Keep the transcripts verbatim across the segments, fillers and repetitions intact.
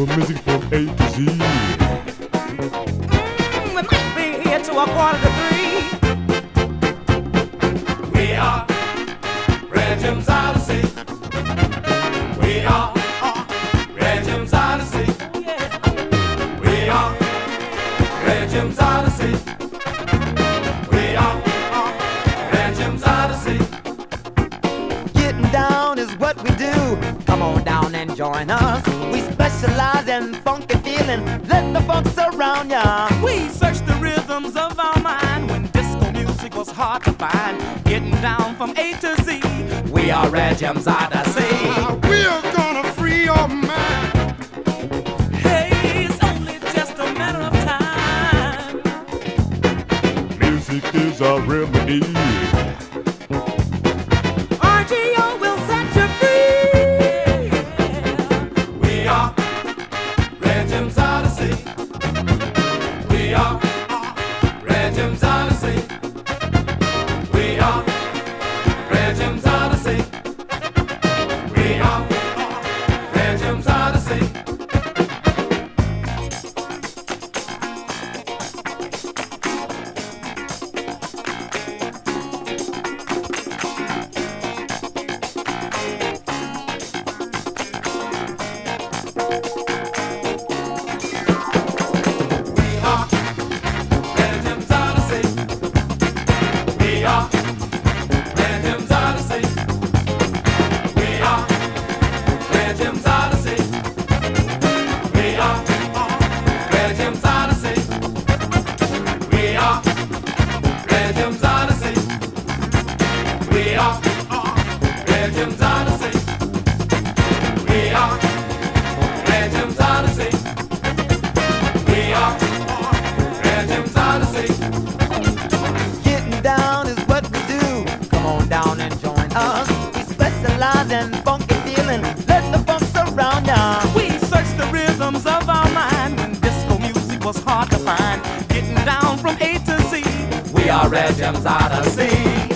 music from A to Z. Mm, we might be here to a quarter to three. We are Regium's Odyssey. We are Regium's Odyssey. We are Regium's Odyssey. We are Regium's Odyssey. Getting down is what we do. Come on down and join us. We specialize in funky feeling. Let the funk surround ya. We searched the rhythms of our mind when disco music was hard to find. Getting down from A to Z. We are Regium's Odyssey. We're gonna free your mind. Hey, it's only just a matter of time. Music is our remedy. R G O will set you free. We are Regium's Odyssey. We are Regium's Odyssey. We are Regium's Odyssey. We are Regium's Odyssey. Regium's Odyssey. We are Regium's Odyssey. We are Regium's Odyssey. We are Regium's Odyssey. We are Regium's Odyssey. We are Regium's Odyssey. We are Regium's Odyssey. We are Regium's Odyssey. Getting down is what we do. Come on down and join us. We specialize in funky feeling. Let the funk surround ya. We searched the rhythms of our mind when disco music was hard to find. Getting down from A to Z. We are Regium's Odyssey.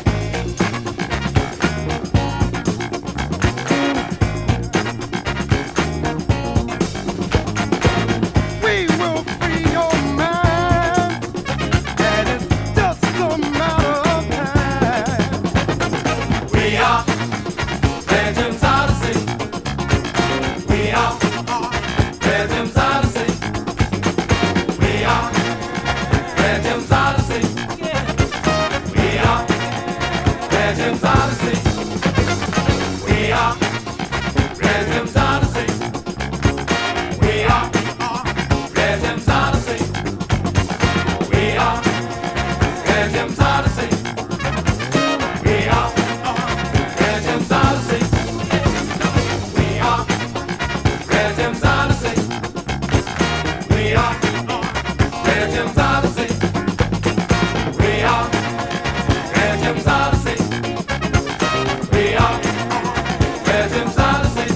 We will free your mind. And it's just a matter of time. We are Regium's Odyssey. We are Regium's Odyssey. We are Regium's Odyssey. We are Regium's Odyssey. We are Regium's Odyssey. We are Regium's Odyssey. We are Regium's Odyssey. We are Regium's Odyssey. We are Regium's Odyssey. We are Regium's Odyssey. We are Regium's Odyssey. We are Regium's Odyssey.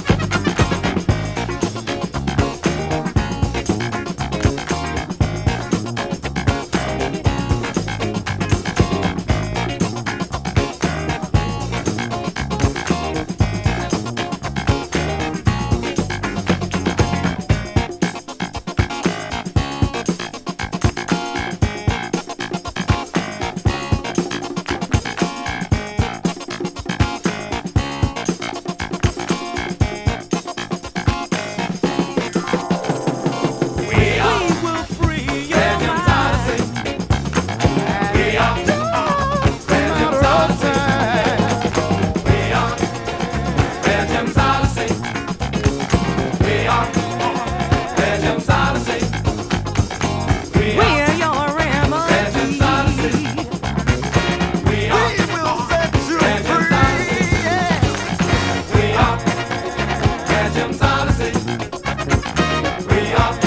We are We will free your Regium's mind. Odyssey. We are Regium's Odyssey. We are Regium's Odyssey. We are Regium's Odyssey. We are We're your Regium's Odyssey. remedy. We are will set you Regium's Odyssey. We are Regium's Odyssey. We are